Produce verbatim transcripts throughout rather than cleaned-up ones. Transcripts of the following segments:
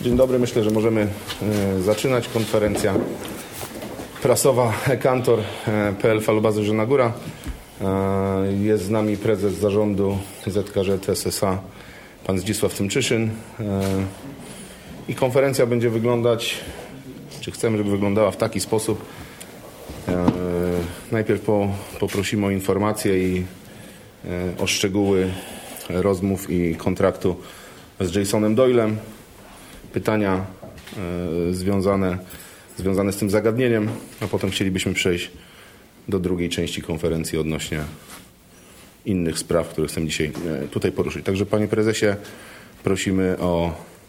Dzień dobry, myślę, że możemy e, zaczynać. Konferencja prasowa e-kantor kropka p l Falubazy Zielona Góra. E, jest z nami prezes zarządu Z K Z S S A, pan Zdzisław Tymczyszyn. E, I konferencja będzie wyglądać, czy chcemy, żeby wyglądała w taki sposób. E, najpierw po, poprosimy o informacje i e, o szczegóły rozmów i kontraktu z Jasonem Doylem. Pytania e, związane, związane z tym zagadnieniem, a potem chcielibyśmy przejść do drugiej części konferencji odnośnie innych spraw, które chcemy dzisiaj e, tutaj poruszyć. Także panie prezesie, prosimy o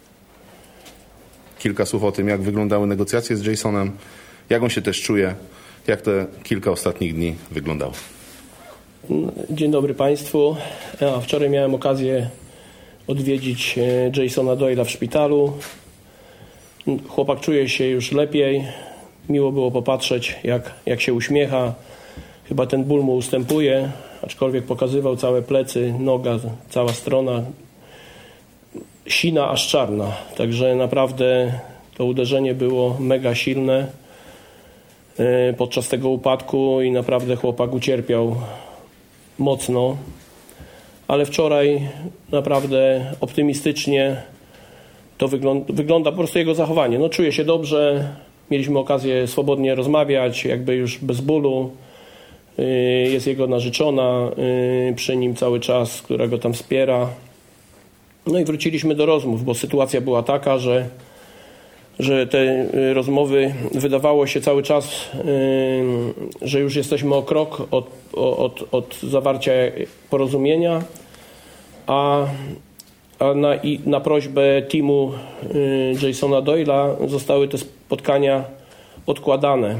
kilka słów o tym, jak wyglądały negocjacje z Jasonem, jak on się też czuje, jak te kilka ostatnich dni wyglądało. Dzień dobry Państwu. Ja wczoraj miałem okazję odwiedzić Jasona Doyla w szpitalu. Chłopak czuje się już lepiej. Miło było popatrzeć, jak, jak się uśmiecha. Chyba ten ból mu ustępuje, aczkolwiek pokazywał całe plecy, noga, cała strona. Sina aż czarna. Także naprawdę to uderzenie było mega silne podczas tego upadku i naprawdę chłopak ucierpiał mocno. Ale wczoraj naprawdę optymistycznie to wygląda, wygląda po prostu jego zachowanie. No, czuje się dobrze, mieliśmy okazję swobodnie rozmawiać, jakby już bez bólu. Jest jego narzeczona przy nim cały czas, która go tam wspiera. No i wróciliśmy do rozmów, bo sytuacja była taka, że, że te rozmowy wydawało się cały czas, że już jesteśmy o krok od, od, od zawarcia porozumienia, a, a na, i na prośbę teamu Jasona Doyla zostały te spotkania odkładane.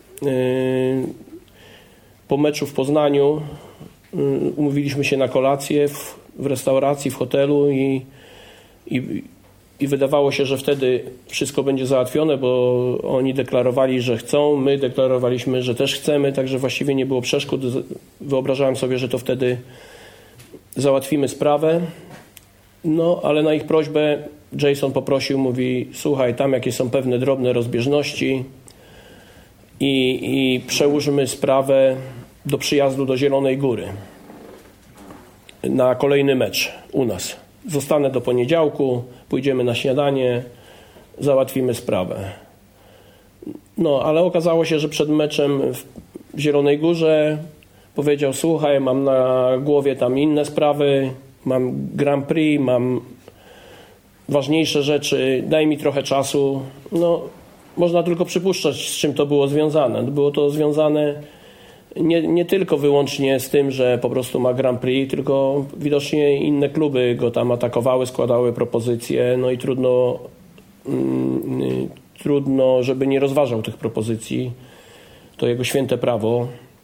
Po meczu w Poznaniu umówiliśmy się na kolację w, w restauracji, w hotelu i, i, i wydawało się, że wtedy wszystko będzie załatwione, bo oni deklarowali, że chcą, my deklarowaliśmy, że też chcemy, także właściwie nie było przeszkód. Wyobrażałem sobie, że to wtedy załatwimy sprawę. No, ale na ich prośbę Jason poprosił, mówi, słuchaj, tam jakieś są pewne drobne rozbieżności i, i przełóżmy sprawę do przyjazdu do Zielonej Góry na kolejny mecz u nas. Zostanę do poniedziałku, pójdziemy na śniadanie, załatwimy sprawę. No, ale okazało się, że przed meczem w Zielonej Górze powiedział, słuchaj, mam na głowie tam inne sprawy, mam Grand Prix, mam ważniejsze rzeczy, daj mi trochę czasu. No, można tylko przypuszczać, z czym to było związane. Było to związane nie, nie tylko wyłącznie z tym, że po prostu ma Grand Prix, tylko widocznie inne kluby go tam atakowały, składały propozycje, no i trudno, mm, trudno, żeby nie rozważał tych propozycji. To jego święte prawo.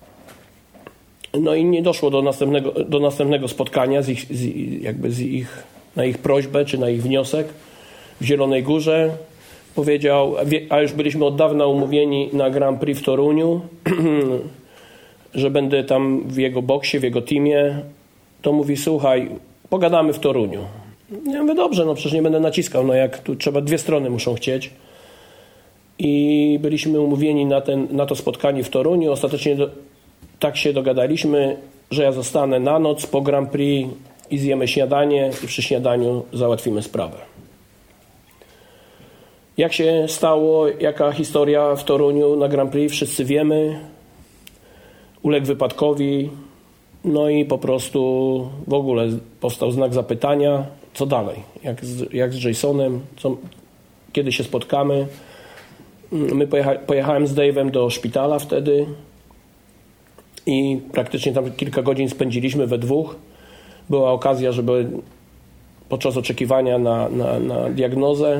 No i nie doszło do następnego, do następnego spotkania z ich, z, jakby z ich, na ich prośbę czy na ich wniosek w Zielonej Górze. Powiedział, a już byliśmy od dawna umówieni na Grand Prix w Toruniu, że będę tam w jego boksie, w jego teamie. To mówi, słuchaj, pogadamy w Toruniu. Ja mówię, dobrze, no przecież nie będę naciskał, no jak tu trzeba, dwie strony muszą chcieć. I byliśmy umówieni na, ten, na to spotkanie w Toruniu. Ostatecznie do, tak się dogadaliśmy, że ja zostanę na noc po Grand Prix i zjemy śniadanie i przy śniadaniu załatwimy sprawę. Jak się stało, jaka historia w Toruniu na Grand Prix, wszyscy wiemy. Uległ wypadkowi, no i po prostu w ogóle powstał znak zapytania, co dalej, jak z, jak z Jasonem, co, kiedy się spotkamy. My pojecha, pojechałem z Dave'em do szpitala wtedy i praktycznie tam kilka godzin spędziliśmy we dwóch. Była okazja, żeby podczas oczekiwania na, na, na diagnozę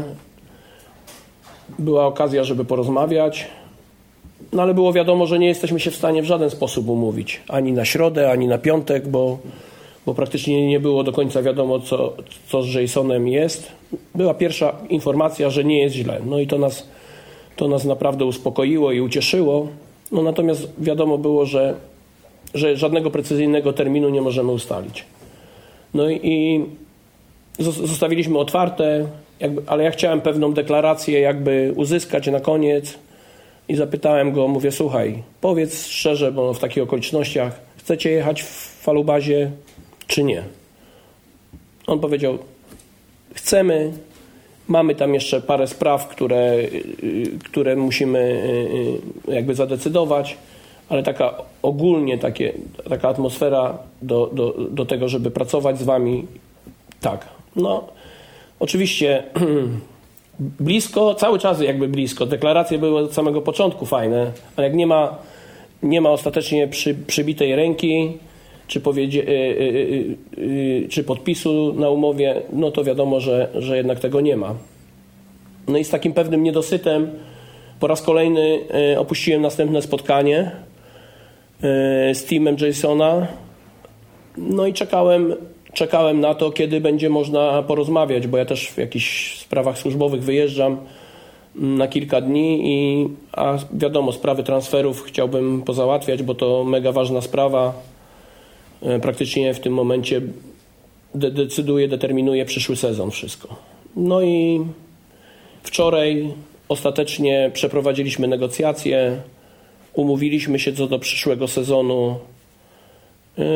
była okazja, żeby porozmawiać. No ale było wiadomo, że nie jesteśmy się w stanie w żaden sposób umówić. Ani na środę, ani na piątek, bo, bo praktycznie nie było do końca wiadomo, co, co z Jasonem jest. Była pierwsza informacja, że nie jest źle. No i to nas, to nas naprawdę uspokoiło i ucieszyło. No natomiast wiadomo było, że, że żadnego precyzyjnego terminu nie możemy ustalić. No i zostawiliśmy otwarte jakby, ale ja chciałem pewną deklarację jakby uzyskać na koniec i zapytałem go, mówię, słuchaj, powiedz szczerze, bo w takich okolicznościach chcecie jechać w Falubazie czy nie? On powiedział, chcemy, mamy tam jeszcze parę spraw, które, które musimy jakby zadecydować, ale taka ogólnie takie, taka atmosfera do, do, do tego, żeby pracować z wami, tak. No, oczywiście blisko, cały czas jakby blisko. Deklaracje były od samego początku fajne, ale jak nie ma, nie ma ostatecznie przy, przybitej ręki, czy, powiedzie, y, y, y, y, czy podpisu na umowie, no to wiadomo, że, że jednak tego nie ma. No i z takim pewnym niedosytem po raz kolejny y, opuściłem następne spotkanie y, z teamem Jasona. No i czekałem, czekałem na to, kiedy będzie można porozmawiać, bo ja też w jakichś sprawach służbowych wyjeżdżam na kilka dni, i, a wiadomo, sprawy transferów chciałbym pozałatwiać, bo to mega ważna sprawa. Praktycznie w tym momencie de- decyduje, determinuje przyszły sezon wszystko. No i wczoraj ostatecznie przeprowadziliśmy negocjacje, umówiliśmy się co do przyszłego sezonu. Yy,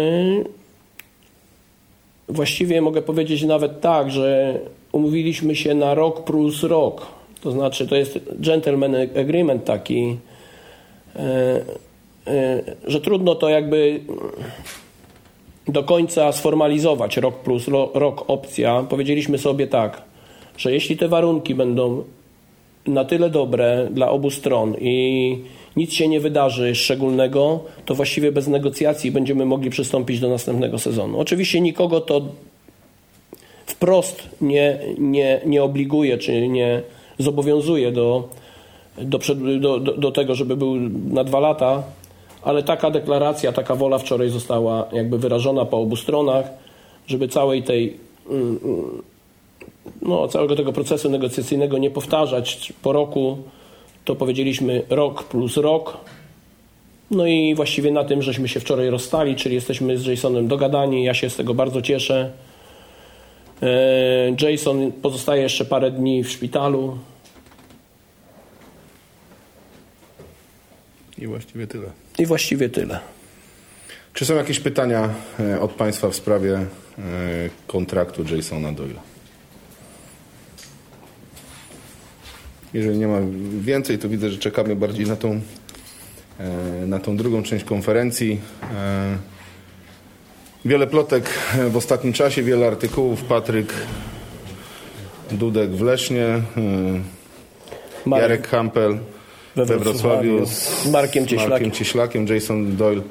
właściwie mogę powiedzieć nawet tak, że umówiliśmy się na rok plus rok. To znaczy to jest gentleman agreement taki, yy, yy, że trudno to jakby do końca sformalizować, rok plus rok opcja. Powiedzieliśmy sobie tak, że jeśli te warunki będą na tyle dobre dla obu stron i nic się nie wydarzy szczególnego, to właściwie bez negocjacji będziemy mogli przystąpić do następnego sezonu. Oczywiście nikogo to wprost nie, nie, nie obliguje, czy nie zobowiązuje do, do, do, do, do tego, żeby był na dwa lata, ale taka deklaracja, taka wola wczoraj została jakby wyrażona po obu stronach, żeby całej tej, no, całego tego procesu negocjacyjnego nie powtarzać po roku. To powiedzieliśmy rok plus rok. No i właściwie na tym żeśmy się wczoraj rozstali, czyli jesteśmy z Jasonem dogadani. Ja się z tego bardzo cieszę. Jason pozostaje jeszcze parę dni w szpitalu. I właściwie tyle. I właściwie tyle. Czy są jakieś pytania od Państwa w sprawie kontraktu Jasona Doyle'a? Jeżeli nie ma więcej, to widzę, że czekamy bardziej na tą, na tą drugą część konferencji. Wiele plotek w ostatnim czasie, wiele artykułów. Patryk Dudek w Lesznie, Marek. Jarek Hampel we Wrocławiu z Markiem Cieślakiem. Markiem Cieślakiem, Jason Doyle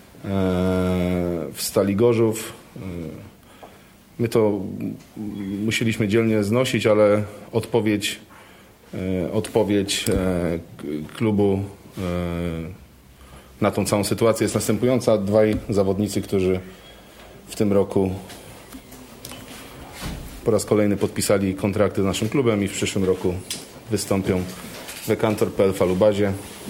w Stali Gorzów. My to musieliśmy dzielnie znosić, ale odpowiedź, odpowiedź klubu na tą całą sytuację jest następująca. Dwaj zawodnicy, którzy w tym roku po raz kolejny podpisali kontrakty z naszym klubem i w przyszłym roku wystąpią w Ekantor kropka p l w Falubazie.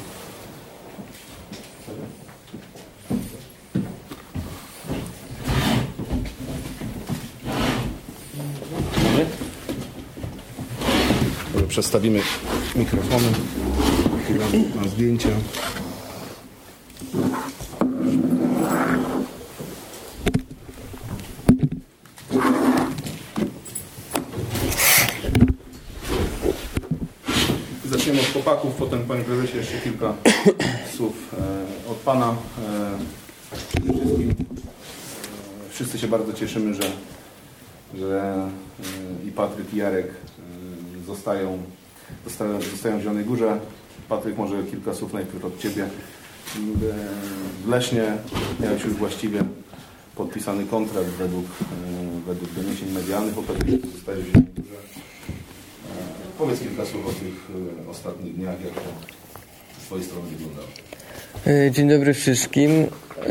Może przestawimy mikrofony na, na zdjęcia. Zaczniemy od chłopaków, potem, panie prezesie, jeszcze kilka słów e, od pana. E, przede wszystkim e, wszyscy się bardzo cieszymy, że, że e, i Patryk, i Jarek e, zostają, zostają, zostają w Zielonej Górze. Patryk, może kilka słów najpierw od ciebie. E, w Lesznie miałeś już właściwie podpisany kontrakt według, e, według doniesień medialnych. Okazuje się, że zostajesz w Zielonej Górze. Powiedz kilka słów o tych y, ostatnich dniach, jak to z twojej strony wyglądało. Dzień dobry wszystkim. Yy,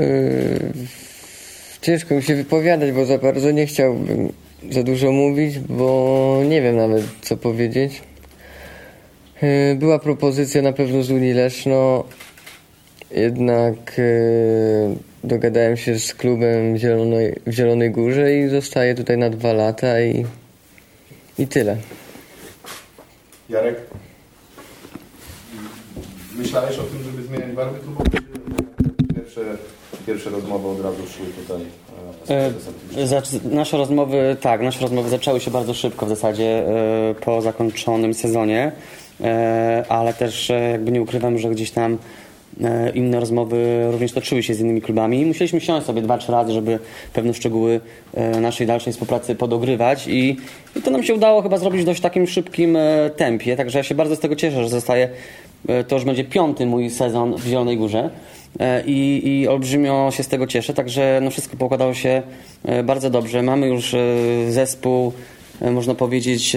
ciężko mi się wypowiadać, bo za bardzo nie chciałbym za dużo mówić, bo nie wiem nawet co powiedzieć. Yy, była propozycja na pewno z Unii Leszno, jednak yy, dogadałem się z klubem w Zielonej, w Zielonej Górze i zostaję tutaj na dwa lata i, i tyle. Jarek? Myślałeś o tym, żeby zmieniać barwy klubowe? Pierwsze, pierwsze rozmowy od razu szły tutaj. E, zac- nasze rozmowy, tak, nasze rozmowy zaczęły się bardzo szybko w zasadzie e, po zakończonym sezonie, e, ale też e, jakby nie ukrywam, że gdzieś tam e, inne rozmowy również toczyły się z innymi klubami. Musieliśmy siąść sobie dwa, trzy razy, żeby pewne szczegóły e, naszej dalszej współpracy podogrywać i, i to nam się udało chyba zrobić w dość takim szybkim e, tempie, także ja się bardzo z tego cieszę, że zostaje, e, to już będzie piąty mój sezon w Zielonej Górze. I, i olbrzymio się z tego cieszę, także no wszystko pokładało się bardzo dobrze. Mamy już zespół, można powiedzieć,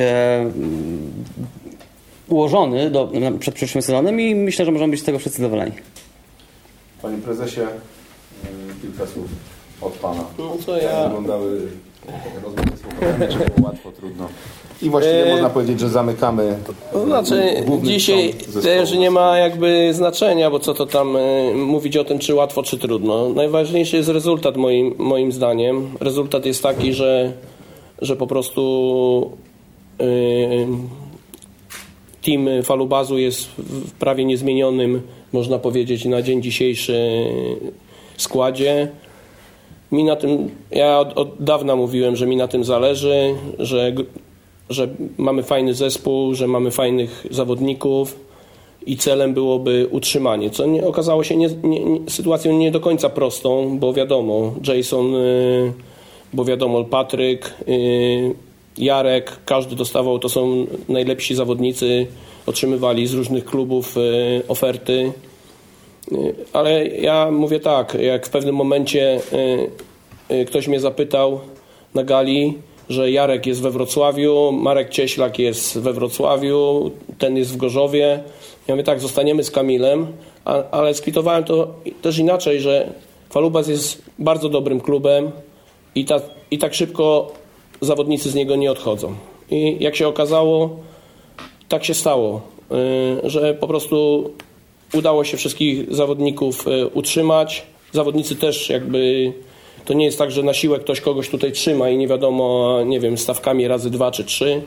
ułożony do, przed przyszłym sezonem i myślę, że możemy być z tego wszyscy zadowoleni. Panie prezesie, kilka słów od pana. No to Jak ja... wyglądały rozmowy z czy było łatwo, trudno? I właściwie e... można powiedzieć, że zamykamy. To znaczy, dzisiaj też nie ma jakby znaczenia, bo co to tam y, mówić o tym, czy łatwo, czy trudno. Najważniejszy jest rezultat moim, moim zdaniem. Rezultat jest taki, że, że po prostu y, team Falubazu jest w prawie niezmienionym, można powiedzieć, na dzień dzisiejszy składzie. Mi na tym, ja od, od dawna mówiłem, że mi na tym zależy, że, że mamy fajny zespół, że mamy fajnych zawodników i celem byłoby utrzymanie, co nie, okazało się nie, nie, nie, sytuacją nie do końca prostą, bo wiadomo, Jason, yy, bo wiadomo, Patryk, yy, Jarek, każdy dostawał, to są najlepsi zawodnicy, otrzymywali z różnych klubów yy, oferty. Ale ja mówię tak, jak w pewnym momencie y, y, ktoś mnie zapytał na gali, że Jarek jest we Wrocławiu, Marek Cieślak jest we Wrocławiu, ten jest w Gorzowie. Ja mówię tak, zostaniemy z Kamilem, a, ale skwitowałem to też inaczej, że Falubas jest bardzo dobrym klubem i, ta, i tak szybko zawodnicy z niego nie odchodzą. I jak się okazało, tak się stało, y, że po prostu udało się wszystkich zawodników utrzymać. Zawodnicy też jakby, to nie jest tak, że na siłę ktoś kogoś tutaj trzyma i nie wiadomo, nie wiem, stawkami razy dwa czy trzy.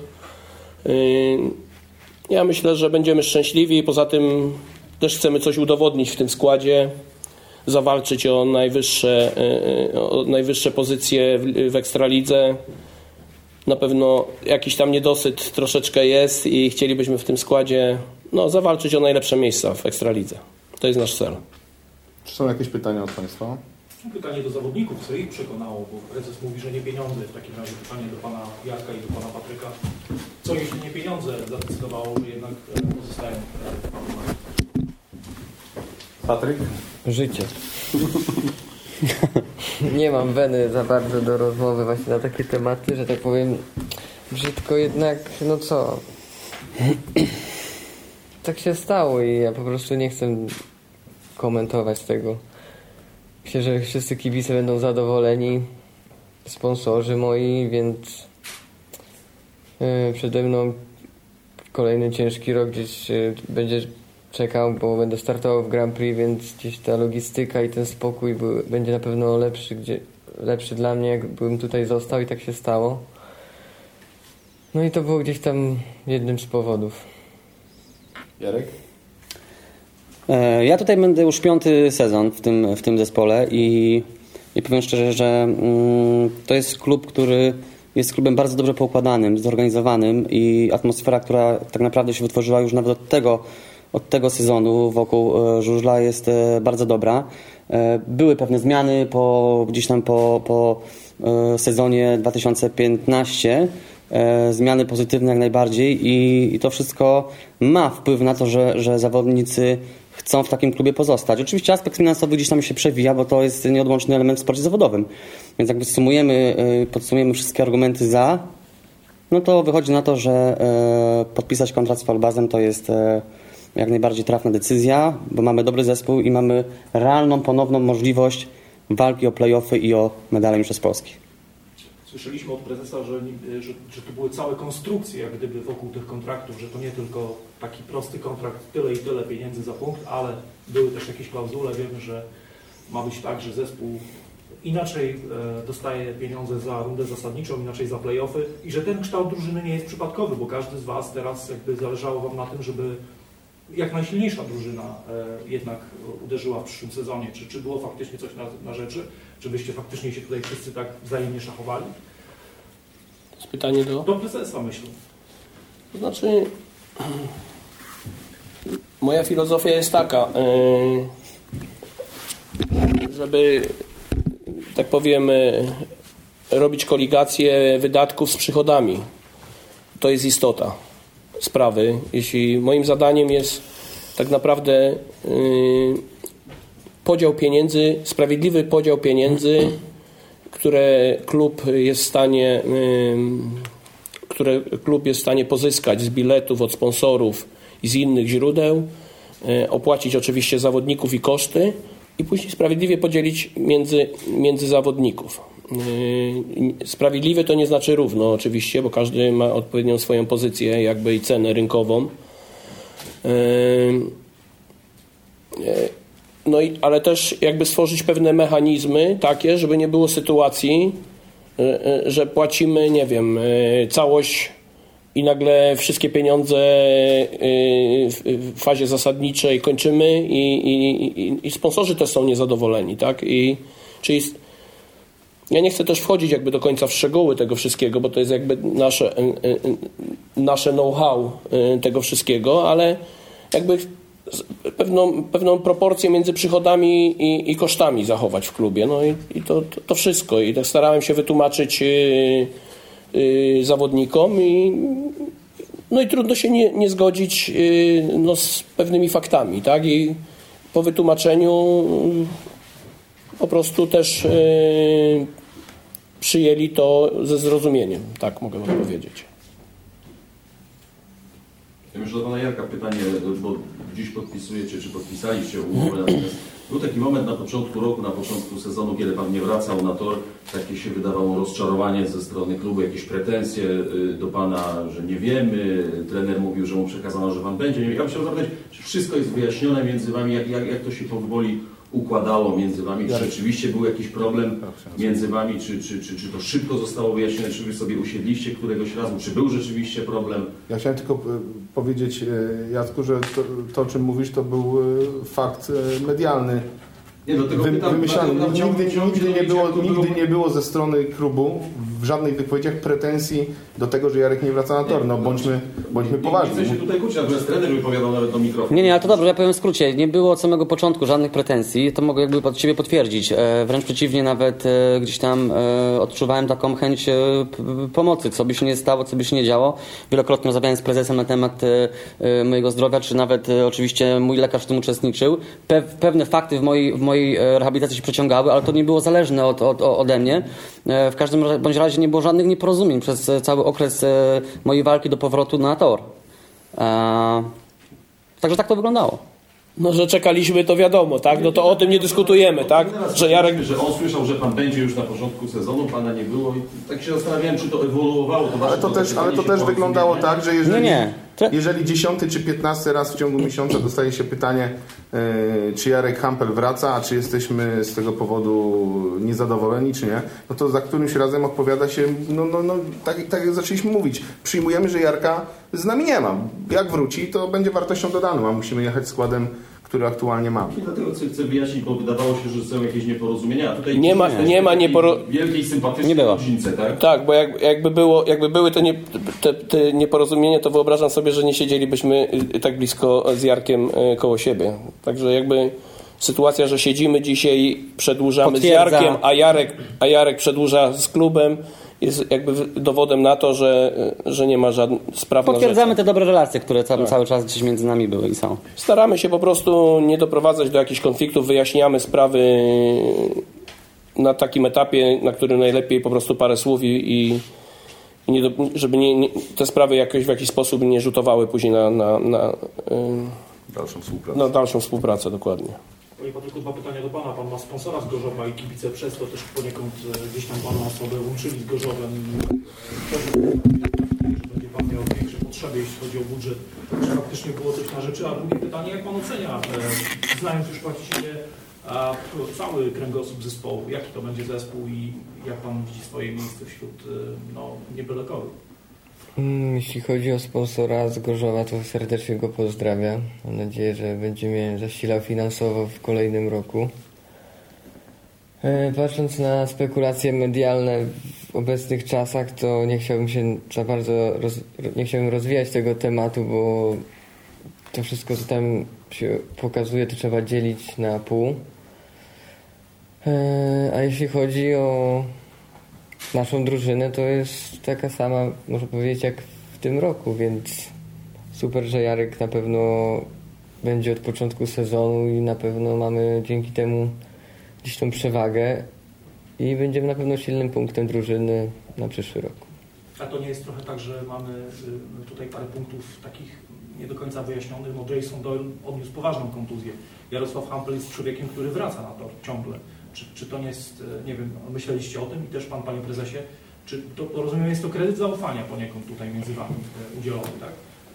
Ja myślę, że będziemy szczęśliwi. Poza tym też chcemy coś udowodnić w tym składzie, zawalczyć o najwyższe, o najwyższe pozycje w, w Ekstralidze. Na pewno jakiś tam niedosyt troszeczkę jest i chcielibyśmy w tym składzie no, zawalczyć o najlepsze miejsca w Ekstralidze. To jest nasz cel. Czy są jakieś pytania od Państwa? Pytanie do zawodników, co ich przekonało, bo prezes mówi, że nie pieniądze. W takim razie pytanie do pana Jarka i do pana Patryka. Co jeśli nie pieniądze zadecydowało, że jednak pozostają w Falubazie? Patryk? Życie. Nie mam weny za bardzo do rozmowy właśnie na takie tematy, że tak powiem brzydko, jednak no co, tak się stało i ja po prostu nie chcę komentować tego. Myślę, że wszyscy kibice będą zadowoleni, sponsorzy moi, więc yy, przede mną kolejny ciężki rok gdzieś yy, będzie czekał, bo będę startował w Grand Prix, więc gdzieś ta logistyka i ten spokój był, będzie na pewno lepszy, gdzie, lepszy dla mnie, jakbym tutaj został i tak się stało. No i to było gdzieś tam jednym z powodów. Jarek? Ja tutaj będę już piąty sezon w tym, w tym zespole i, i powiem szczerze, że mm, to jest klub, który jest klubem bardzo dobrze poukładanym, zorganizowanym i atmosfera, która tak naprawdę się wytworzyła już nawet od tego Od tego sezonu wokół żużla jest bardzo dobra. Były pewne zmiany po, gdzieś tam po, po sezonie dwa tysiące piętnastym. Zmiany pozytywne jak najbardziej i, i to wszystko ma wpływ na to, że, że zawodnicy chcą w takim klubie pozostać. Oczywiście aspekt finansowy gdzieś tam się przewija, bo to jest nieodłączny element w sporcie zawodowym. Więc jakby sumujemy, podsumujemy wszystkie argumenty za, no to wychodzi na to, że podpisać kontrakt z Falubazem to jest jak najbardziej trafna decyzja, bo mamy dobry zespół i mamy realną, ponowną możliwość walki o play-offy i o medale mistrzostw Polski. Słyszeliśmy od prezesa, że, że, że to były całe konstrukcje jak gdyby wokół tych kontraktów, że to nie tylko taki prosty kontrakt, tyle i tyle pieniędzy za punkt, ale były też jakieś klauzule. Wiemy, że ma być tak, że zespół inaczej e, dostaje pieniądze za rundę zasadniczą, inaczej za play-offy i że ten kształt drużyny nie jest przypadkowy, bo każdy z Was teraz jakby zależało Wam na tym, żeby jak najsilniejsza drużyna e, jednak uderzyła w przyszłym sezonie. Czy, czy było faktycznie coś na, na rzeczy? Czy byście faktycznie się tutaj wszyscy tak wzajemnie szachowali? To jest pytanie do... Do prezesa, myślę. To znaczy, moja filozofia jest taka, żeby, tak powiem, robić koligację wydatków z przychodami. To jest istota sprawy. Jeśli moim zadaniem jest tak naprawdę podział pieniędzy, sprawiedliwy podział pieniędzy, które klub jest w stanie które klub jest w stanie pozyskać z biletów, od sponsorów i z innych źródeł, opłacić oczywiście zawodników i koszty i później sprawiedliwie podzielić między, między zawodników. Sprawiedliwie to nie znaczy równo oczywiście, bo każdy ma odpowiednią swoją pozycję jakby i cenę rynkową. No i, ale też jakby stworzyć pewne mechanizmy takie, żeby nie było sytuacji, że płacimy, nie wiem, całość i nagle wszystkie pieniądze w fazie zasadniczej kończymy i, i, i sponsorzy też są niezadowoleni, tak? I, czyli ja nie chcę też wchodzić jakby do końca w szczegóły tego wszystkiego, bo to jest jakby nasze, nasze know-how tego wszystkiego, ale jakby pewną, pewną proporcję między przychodami i, i kosztami zachować w klubie. No i, i to, to, to wszystko. I tak starałem się wytłumaczyć yy, yy, zawodnikom i, no i trudno się nie, nie zgodzić yy, no, z pewnymi faktami, tak? I po wytłumaczeniu yy, po prostu też yy, przyjęli to ze zrozumieniem. Tak mogę powiedzieć. Ja myślę do pana Jarka pytanie, bo dziś podpisujecie, czy podpisaliście umowę, natomiast był taki moment na początku roku, na początku sezonu, kiedy pan nie wracał na tor, takie się wydawało rozczarowanie ze strony klubu, jakieś pretensje do pana, że nie wiemy, trener mówił, że mu przekazano, że pan będzie. Ja bym chciał zapytać, czy wszystko jest wyjaśnione między wami, jak, jak, jak to się powoli układało między wami, czy rzeczywiście był jakiś problem między wami, czy, czy, czy, czy to szybko zostało wyjaśnione, czy wy sobie usiedliście któregoś razu, czy był rzeczywiście problem? Ja chciałem tylko powiedzieć, Jacku, że to, to o czym mówisz, to był fakt medialny. Nie, do tego Wy, pytam, wymyślany. dlatego Nigdy, chciałbym nigdy, nie wiedzieć, było, jak to nigdy było. nie było ze strony klubu w żadnych wypowiedziach pretensji do tego, że Jarek nie wraca na tor. No bądźmy, bądźmy poważni. Nie chcę się tutaj kłócić, natomiast trener wypowiadał nawet do mikrofonu. Nie, nie, ale to dobrze, ja powiem w skrócie. Nie było od samego początku żadnych pretensji, to mogę jakby pod Ciebie potwierdzić. E, wręcz przeciwnie, nawet e, gdzieś tam e, odczuwałem taką chęć e, p, pomocy, co by się nie stało, co by się nie działo. Wielokrotnie rozmawiałem z prezesem na temat e, e, mojego zdrowia, czy nawet e, oczywiście mój lekarz w tym uczestniczył. Pe, pewne fakty w mojej, w mojej e, rehabilitacji się przeciągały, ale to nie było zależne od, od, ode mnie. E, w każdym bądź razie nie było żadnych nieporozumień przez cały okres e, mojej walki do powrotu na tor. E, także tak to wyglądało. No, że czekaliśmy, to wiadomo, tak? No to o tym nie dyskutujemy, tak? Że Jarek... Że on słyszał, że pan będzie już na początku sezonu, pana nie było i tak się zastanawiałem, czy to ewoluowało. To Ale to też, ale to też wyglądało tak, że jeżeli, Nie, nie. Tre- jeżeli dziesiąty czy piętnasty raz w ciągu miesiąca dostaje się pytanie, yy, czy Jarek Hampel wraca, a czy jesteśmy z tego powodu niezadowoleni, czy nie, no to za którymś razem odpowiada się, no, no, no tak, tak jak zaczęliśmy mówić, przyjmujemy, że Jarka z nami nie ma. Jak wróci, to będzie wartością dodaną, a musimy jechać składem, który aktualnie mamy. I dlatego chcę, chcę wyjaśnić, bo wydawało się, że są jakieś nieporozumienia. A tutaj Nie ma- nie ma nieporo- wielkiej sympatycznej Nie było. rodzince, tak? Tak, bo jak, jakby, było, jakby były te, nie, te, te nieporozumienia, to wyobrażam sobie, że nie siedzielibyśmy tak blisko z Jarkiem koło siebie. Także jakby sytuacja, że siedzimy dzisiaj, przedłużamy Potwierdza. z Jarkiem, a Jarek, a Jarek przedłuża z klubem, jest jakby dowodem na to, że, że nie ma żadnych spraw na Potwierdzamy rzeczy. te dobre relacje, które tam cały czas gdzieś między nami były i są. Staramy się po prostu nie doprowadzać do jakichś konfliktów, wyjaśniamy sprawy na takim etapie, na którym najlepiej po prostu parę słów i, i nie do, żeby nie, nie, te sprawy jakoś w jakiś sposób nie rzutowały później na, na, na, Dalszą współpracę. na dalszą współpracę, dokładnie. Panie Patryku, dwa pytania do Pana. Pan ma sponsora z Gorzowa i kibice przez to też poniekąd e, gdzieś tam Pana osobę łączyli z Gorzowem. Też, że będzie Pan miał większe potrzeby, jeśli chodzi o budżet. Czy faktycznie było coś na rzeczy? A drugie pytanie, jak Pan ocenia, e, znając już właściwie e, A cały kręgosłup zespołu, jaki to będzie zespół i jak Pan widzi swoje miejsce wśród no, niebyle-kowych? Jeśli chodzi o sponsora z Gorzowa, to serdecznie go pozdrawiam. Mam nadzieję, że będzie mnie zasilał finansowo w kolejnym roku. Patrząc na spekulacje medialne w obecnych czasach, to nie chciałbym się za bardzo roz, nie chciałbym rozwijać tego tematu, bo to wszystko, co tam się pokazuje, to trzeba dzielić na pół. A jeśli chodzi o naszą drużynę, to jest taka sama, można powiedzieć, jak w tym roku, więc super, że Jarek na pewno będzie od początku sezonu i na pewno mamy dzięki temu gdzieś tą przewagę i będziemy na pewno silnym punktem drużyny na przyszły rok. A to nie jest trochę tak, że mamy tutaj parę punktów takich nie do końca wyjaśnionych? No Jason Doyle odniósł poważną kontuzję. Jarosław Hampel jest człowiekiem, który wraca na tor ciągle. Czy, czy to nie jest, nie wiem, myśleliście o tym i też Pan, Panie Prezesie, czy to, rozumiem, jest to kredyt zaufania poniekąd tutaj między Wami udzielony, tak?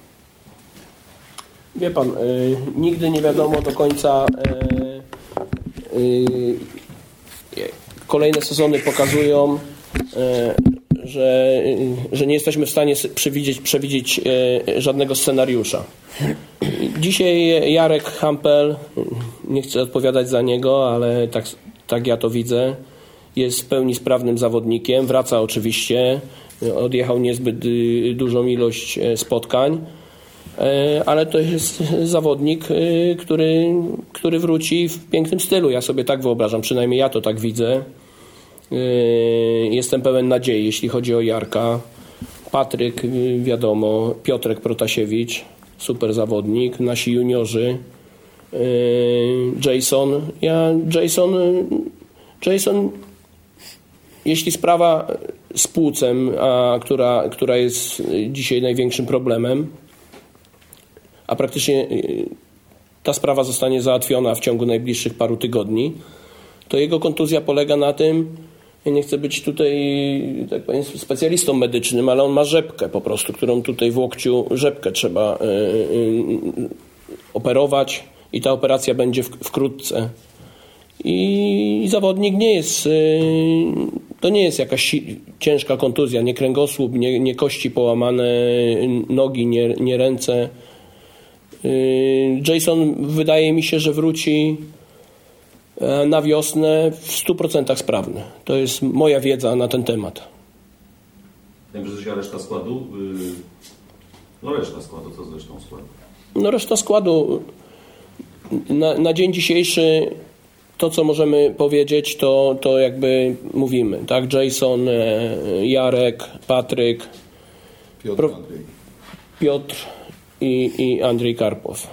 Wie Pan, y, nigdy nie wiadomo do końca. Y, y, kolejne sezony pokazują, y, że, y, że nie jesteśmy w stanie przewidzieć, przewidzieć y, żadnego scenariusza. Dzisiaj Jarek Hampel, nie chcę odpowiadać za niego, ale tak, tak ja to widzę, jest w pełni sprawnym zawodnikiem. Wraca oczywiście, odjechał niezbyt dużą ilość spotkań, ale to jest zawodnik, który, który wróci w pięknym stylu. Ja sobie tak wyobrażam, przynajmniej ja to tak widzę. Jestem pełen nadziei, jeśli chodzi o Jarka. Patryk, wiadomo, Piotrek Protasiewicz, super zawodnik, nasi juniorzy, Jason. Ja, Jason, Jason, jeśli sprawa z płucem, a, która, która jest dzisiaj największym problemem, a praktycznie ta sprawa zostanie załatwiona w ciągu najbliższych paru tygodni, to jego kontuzja polega na tym, ja nie chcę być tutaj, tak powiem, specjalistą medycznym, ale on ma rzepkę po prostu, którą tutaj w łokciu, rzepkę trzeba y, y, operować i ta operacja będzie w, wkrótce. I, I zawodnik nie jest, y, to nie jest jakaś ciężka kontuzja, nie kręgosłup, nie, nie kości połamane, nogi, nie, nie ręce. Y, Jason wydaje mi się, że wróci na wiosnę w stu procentach sprawny. To jest moja wiedza na ten temat. Najwyżej reszta składu? No reszta składu, co z resztą składu? No reszta składu na, na dzień dzisiejszy to, co możemy powiedzieć, to, to jakby mówimy, tak? Jason, Jarek, Patryk, Piotr, Pro, Andrzej. Piotr i, i Andrzej Karpow.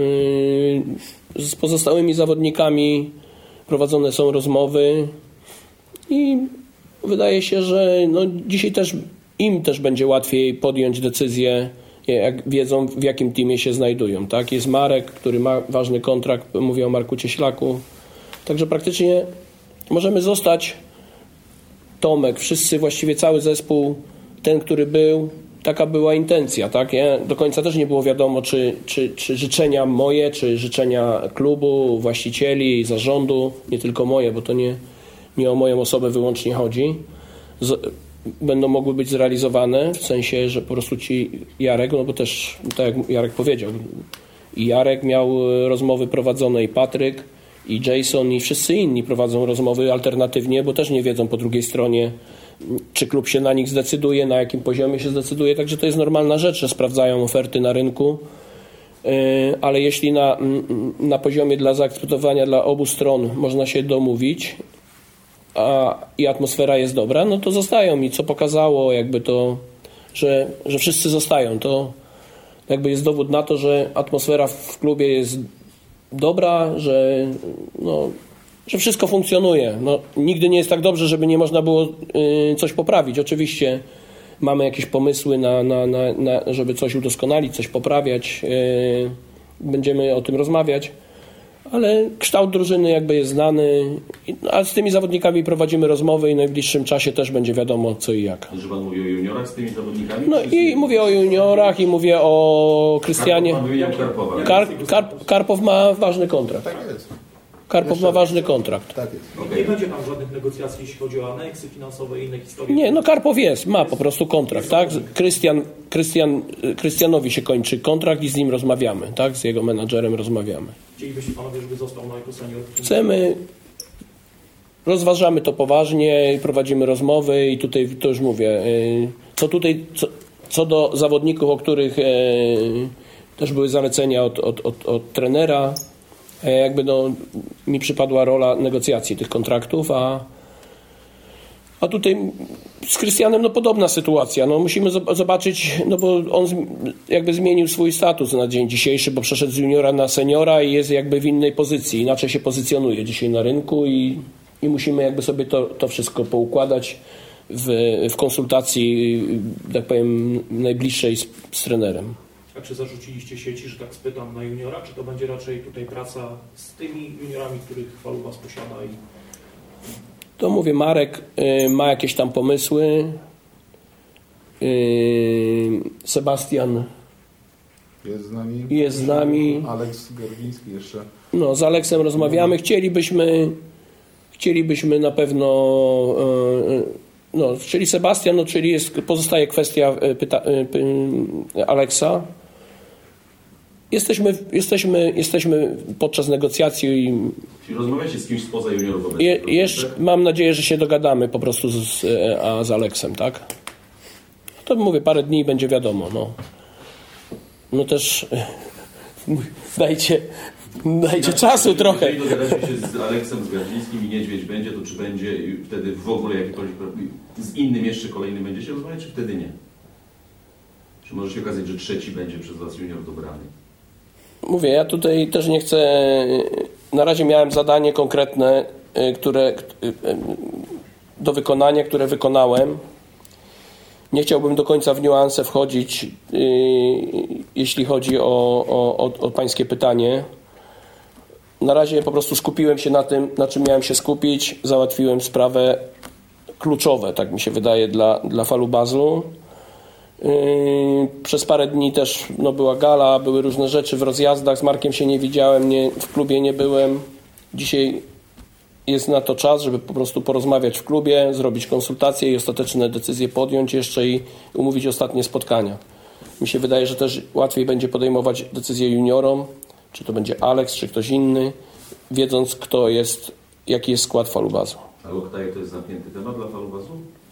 Z pozostałymi zawodnikami prowadzone są rozmowy i wydaje się, że no dzisiaj też im też będzie łatwiej podjąć decyzję, jak wiedzą, w jakim teamie się znajdują. Tak? Jest Marek, który ma ważny kontrakt, mówię o Marku Cieślaku. Także praktycznie możemy zostać, Tomek, wszyscy, właściwie cały zespół, ten, który był, taka była intencja. Tak? Ja, do końca też nie było wiadomo, czy, czy, czy życzenia moje, czy życzenia klubu, właścicieli, zarządu, nie tylko moje, bo to nie, nie o moją osobę wyłącznie chodzi, z, będą mogły być zrealizowane, w sensie, że po prostu ci Jarek, no bo też, tak jak Jarek powiedział, i Jarek miał rozmowy prowadzone, i Patryk, i Jason, i wszyscy inni prowadzą rozmowy alternatywnie, bo też nie wiedzą po drugiej stronie, czy klub się na nich zdecyduje, na jakim poziomie się zdecyduje, także to jest normalna rzecz, że sprawdzają oferty na rynku, ale jeśli na, na poziomie dla zaakceptowania dla obu stron można się domówić, a i atmosfera jest dobra, no to zostają. I co pokazało jakby to, że, że wszyscy zostają, to jakby jest dowód na to, że atmosfera w klubie jest dobra, że no, że wszystko funkcjonuje. No, nigdy nie jest tak dobrze, żeby nie można było y, coś poprawić. Oczywiście mamy jakieś pomysły, na, na, na, na, żeby coś udoskonalić, coś poprawiać. Y, będziemy o tym rozmawiać, ale kształt drużyny jakby jest znany, a z tymi zawodnikami prowadzimy rozmowy i w najbliższym czasie też będzie wiadomo co i jak. Że Pan mówi o juniorach z tymi zawodnikami? No i mówię o juniorach i mówię o Krystianie. Karpow, Karpowa. Kar, Kar, Karpow ma ważny kontrakt. Tak jest. Karpow ma ważny kontrakt. Tak jest. Okay. Nie będzie tam żadnych negocjacji, jeśli chodzi o aneksy finansowe i inne historie. Nie, no Karpow jest, ma po prostu kontrakt, tak? Krystian, Krystian, Krystianowi się kończy kontrakt i z nim rozmawiamy, tak? Z jego menadżerem rozmawiamy. Chcielibyście panowie, żeby został no jako senior? Chcemy, rozważamy to poważnie, prowadzimy rozmowy i tutaj to już mówię, co tutaj, co, co do zawodników, o których e, też były zalecenia od, od, od, od trenera, e, jakby no, mi przypadła rola negocjacji tych kontraktów, a, a tutaj z Krystianem no, podobna sytuacja. No, musimy zobaczyć, no bo on jakby zmienił swój status na dzień dzisiejszy, bo przeszedł z juniora na seniora i jest jakby w innej pozycji, inaczej się pozycjonuje dzisiaj na rynku i, i musimy jakby sobie to, to wszystko poukładać w, w konsultacji, tak powiem, najbliższej z, z trenerem. A czy zarzuciliście sieci, że tak spytam, na juniora, czy to będzie raczej tutaj praca z tymi juniorami, których Falubas posiada? I... To mówię, Marek y, ma jakieś tam pomysły. Y, Sebastian jest z nami. Jest z nami. Aleks Gerwiński jeszcze. No, z Aleksem rozmawiamy. Chcielibyśmy, chcielibyśmy na pewno, y, no, czyli Sebastian, no, czyli jest, pozostaje kwestia pyta, y, Aleksa. Jesteśmy, jesteśmy, jesteśmy podczas negocjacji i Czyli rozmawiacie z kimś spoza juniorów? je, jeszcze, mam nadzieję, że się dogadamy po prostu z, a z Aleksem, tak? To mówię, parę dni będzie wiadomo, no. No też dajcie, dajcie czasu trochę. Jeżeli dogadacie się z Aleksem, z Gardzińskim i Niedźwiedź będzie, to czy będzie wtedy w ogóle jakikolwiek, z innym jeszcze kolejnym będziecie rozmawiać, czy wtedy nie? Czy może się okazać, że trzeci będzie przez was junior dobrany? Mówię, ja tutaj też nie chcę, na razie miałem zadanie konkretne, które do wykonania, które wykonałem. Nie chciałbym do końca w niuanse wchodzić, jeśli chodzi o, o, o pańskie pytanie. Na razie po prostu skupiłem się na tym, na czym miałem się skupić. Załatwiłem sprawę kluczowe, tak mi się wydaje, dla, dla Falubazu. Yy, przez parę dni też no, była gala, były różne rzeczy w rozjazdach, z Markiem się nie widziałem, nie, w klubie nie byłem. Dzisiaj jest na to czas, żeby po prostu porozmawiać w klubie, zrobić konsultacje i ostateczne decyzje podjąć jeszcze i umówić ostatnie spotkania. Mi się wydaje, że też łatwiej będzie podejmować decyzje juniorom, czy to będzie Aleks, czy ktoś inny, wiedząc kto jest, jaki jest skład Falubazu. A Loktaje to jest zamknięty temat dla Falubazu?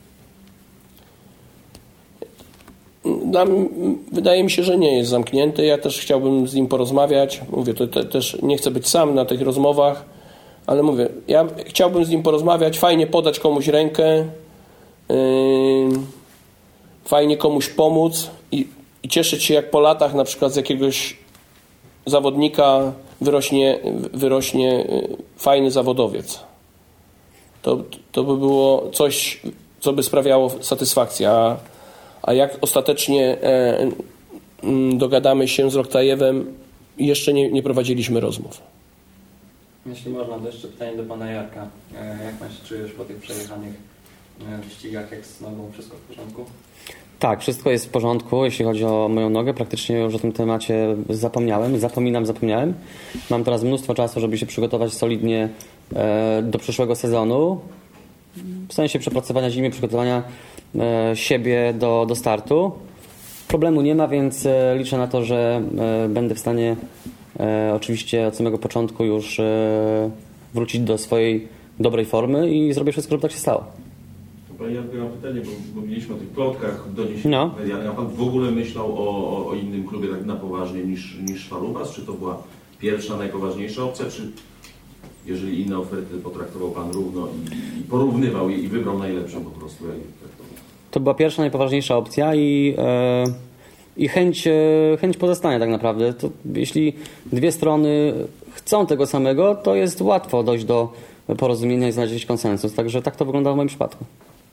Nam, wydaje mi się, że nie jest zamknięty. Ja też chciałbym z nim porozmawiać. Mówię, to te, też nie chcę być sam na tych rozmowach, ale mówię, ja chciałbym z nim porozmawiać, fajnie podać komuś rękę, yy, fajnie komuś pomóc i, i cieszyć się, jak po latach na przykład z jakiegoś zawodnika wyrośnie, wyrośnie fajny zawodowiec. To, to by było coś, co by sprawiało satysfakcję. A, a jak ostatecznie e, dogadamy się z Loktajewem, jeszcze nie, nie prowadziliśmy rozmów. Jeśli można, to jeszcze pytanie do pana Jarka. Jak pan się czujesz po tych przejechanych wyścigach, jak z nogą? Wszystko w porządku? Tak, wszystko jest w porządku, jeśli chodzi o moją nogę. Praktycznie już o tym temacie zapomniałem, zapominam, zapomniałem. Mam teraz mnóstwo czasu, żeby się przygotować solidnie e, do przyszłego sezonu. W sensie przepracowania zimy, przygotowania e, siebie do, do startu. Problemu nie ma, więc e, liczę na to, że e, będę w stanie e, oczywiście od samego początku już e, wrócić do swojej dobrej formy i zrobię wszystko, żeby tak się stało. Panie Jarku, ja mam pytanie, bo mówiliśmy o tych plotkach, doniesieniach No. medialnych. A pan w ogóle myślał o, o, o innym klubie tak na poważnie niż, niż Falubas? Czy to była pierwsza, najpoważniejsza opcja? Czy jeżeli inne oferty potraktował pan równo i, i porównywał je i wybrał najlepszą po prostu? Jak To była pierwsza, najpoważniejsza opcja i, e, i chęć, e, chęć pozostania tak naprawdę. To jeśli dwie strony chcą tego samego, to jest łatwo dojść do porozumienia i znaleźć konsensus. Także tak to wygląda w moim przypadku.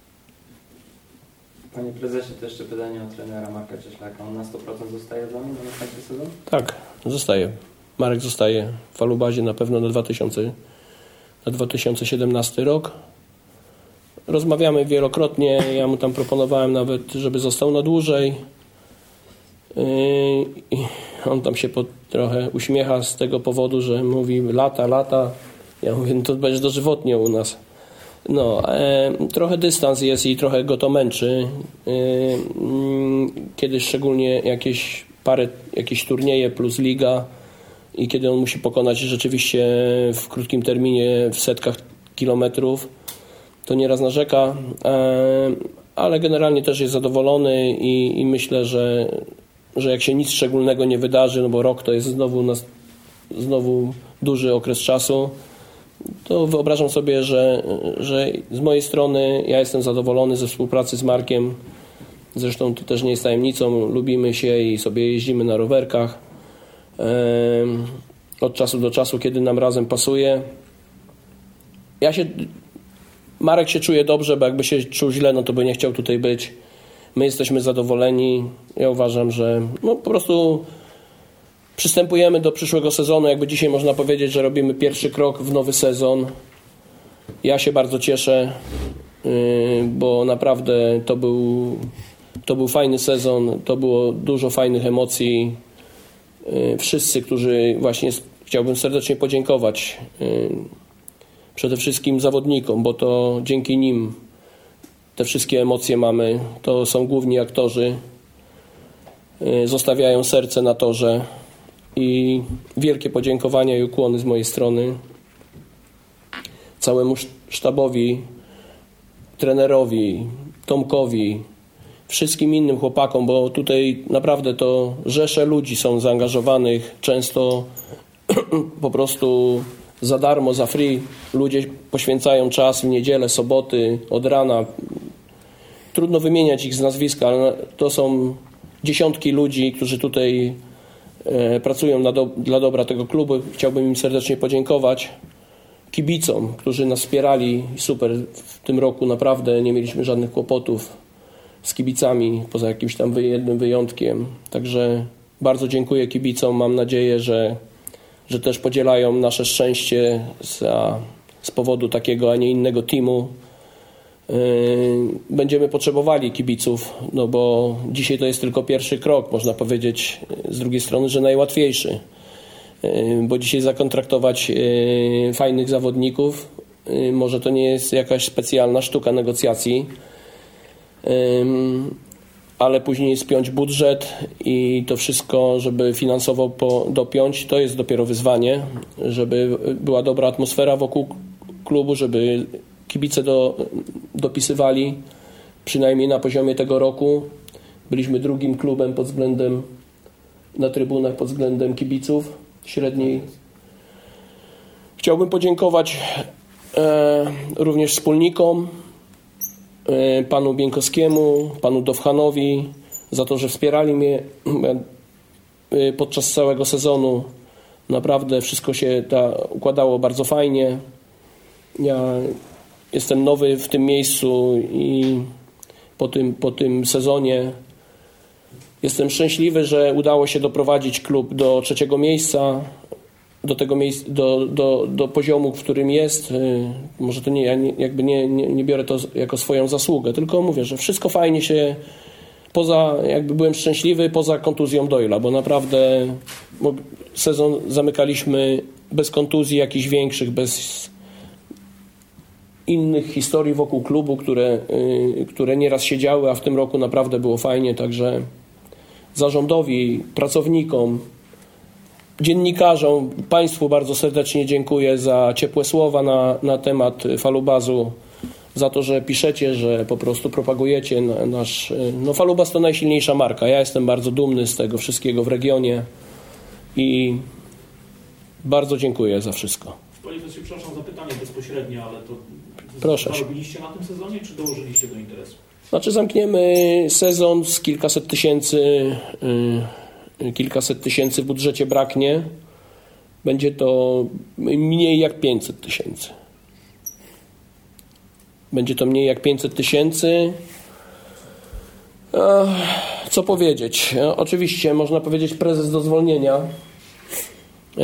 Panie prezesie, to jeszcze pytanie o trenera Marka Cieślaka. On na sto procent zostaje z wami na następny sezon? Tak, zostaje. Marek zostaje w Falubazie na pewno na, dwa tysiące, na dwa tysiące siedemnasty rok. Rozmawiamy wielokrotnie. Ja mu tam proponowałem nawet, żeby został na dłużej. Yy, on tam się pod, trochę uśmiecha z tego powodu, że mówi lata, lata. Ja mówię, no to będziesz dożywotnie u nas. No, e, trochę dystans jest i trochę go to męczy. E, mm, kiedy szczególnie jakieś parę, jakieś turnieje plus liga i kiedy on musi pokonać rzeczywiście w krótkim terminie w setkach kilometrów, to nieraz narzeka, e, ale generalnie też jest zadowolony i, i myślę, że, że jak się nic szczególnego nie wydarzy, no bo rok to jest znowu, nas, znowu duży okres czasu, to wyobrażam sobie, że, że z mojej strony ja jestem zadowolony ze współpracy z Markiem. Zresztą to też nie jest tajemnicą, lubimy się i sobie jeździmy na rowerkach od czasu do czasu, kiedy nam razem pasuje. Ja się, Marek się czuje dobrze, bo jakby się czuł źle, no to by nie chciał tutaj być. My jesteśmy zadowoleni. Ja uważam, że no po prostu przystępujemy do przyszłego sezonu. Jakby dzisiaj można powiedzieć, że robimy pierwszy krok w nowy sezon. Ja się bardzo cieszę, bo naprawdę to był, to był fajny sezon. To było dużo fajnych emocji. Wszyscy, którzy właśnie chciałbym serdecznie podziękować przede wszystkim zawodnikom, bo to dzięki nim te wszystkie emocje mamy. To są główni aktorzy. Zostawiają serce na torze. I wielkie podziękowania i ukłony z mojej strony całemu sztabowi, trenerowi, Tomkowi, wszystkim innym chłopakom, bo tutaj naprawdę to rzesze ludzi są zaangażowanych, często po prostu za darmo, za free. Ludzie poświęcają czas w niedzielę, soboty, od rana. Trudno wymieniać ich z nazwiska, ale to są dziesiątki ludzi, którzy tutaj pracują na do, dla dobra tego klubu. Chciałbym im serdecznie podziękować. Kibicom, którzy nas wspierali. Super, w tym roku naprawdę nie mieliśmy żadnych kłopotów z kibicami, poza jakimś tam jednym wyjątkiem. Także bardzo dziękuję kibicom. Mam nadzieję, że, że też podzielają nasze szczęście za, z powodu takiego, a nie innego teamu. Będziemy potrzebowali kibiców, no bo dzisiaj to jest tylko pierwszy krok, można powiedzieć z drugiej strony, że najłatwiejszy, bo dzisiaj zakontraktować fajnych zawodników, może to nie jest jakaś specjalna sztuka negocjacji, ale później spiąć budżet i to wszystko, żeby finansowo dopiąć, to jest dopiero wyzwanie, żeby była dobra atmosfera wokół klubu, żeby kibice do, dopisywali, przynajmniej na poziomie tego roku. Byliśmy drugim klubem pod względem, na trybunach pod względem kibiców średniej. Chciałbym podziękować e, również wspólnikom, e, panu Bieńkowskiemu, panu Dowchanowi za to, że wspierali mnie e, podczas całego sezonu. Naprawdę wszystko się ta, układało bardzo fajnie. Ja jestem nowy w tym miejscu i po tym, po tym sezonie jestem szczęśliwy, że udało się doprowadzić klub do trzeciego miejsca, do tego miejsca, do, do, do poziomu, w którym jest. Może to nie, ja nie, jakby nie, nie, nie biorę to jako swoją zasługę, tylko mówię, że wszystko fajnie się, poza, jakby byłem szczęśliwy poza kontuzją Doyla, bo naprawdę sezon zamykaliśmy bez kontuzji jakichś większych, bez innych historii wokół klubu, które, które nieraz się działy, a w tym roku naprawdę było fajnie, także zarządowi, pracownikom, dziennikarzom, Państwu bardzo serdecznie dziękuję za ciepłe słowa na, na temat Falubazu, za to, że piszecie, że po prostu propagujecie nasz... No Falubaz to najsilniejsza marka. Ja jestem bardzo dumny z tego wszystkiego w regionie i bardzo dziękuję za wszystko. Panie prezesie, przepraszam za pytanie bezpośrednie, ale to proszę. Zarobiliście na tym sezonie, czy dołożyliście do interesu? Znaczy zamkniemy sezon z kilkaset tysięcy, yy, kilkaset tysięcy w budżecie braknie. Będzie to mniej jak pięćset tysięcy. Będzie to mniej jak pięćset tysięcy. Co powiedzieć? Oczywiście można powiedzieć prezes do zwolnienia. Yy,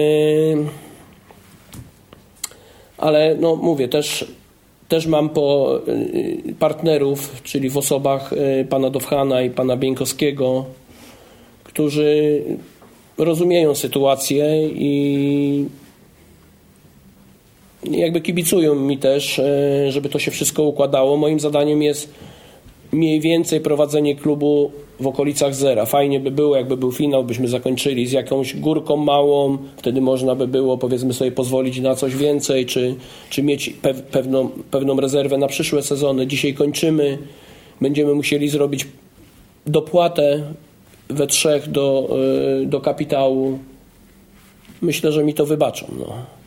ale no mówię, też, też mam po partnerów, czyli w osobach pana Dowchana i pana Bieńkowskiego, którzy rozumieją sytuację i jakby kibicują mi też, e, żeby to się wszystko układało. Moim zadaniem jest mniej więcej prowadzenie klubu w okolicach zera. Fajnie by było, jakby był finał, byśmy zakończyli z jakąś górką małą, wtedy można by było, powiedzmy sobie, pozwolić na coś więcej, czy, czy mieć pew, pewną, pewną rezerwę na przyszłe sezony. Dzisiaj kończymy, będziemy musieli zrobić dopłatę we trzech do, do kapitału. Myślę, że mi to wybaczą. No.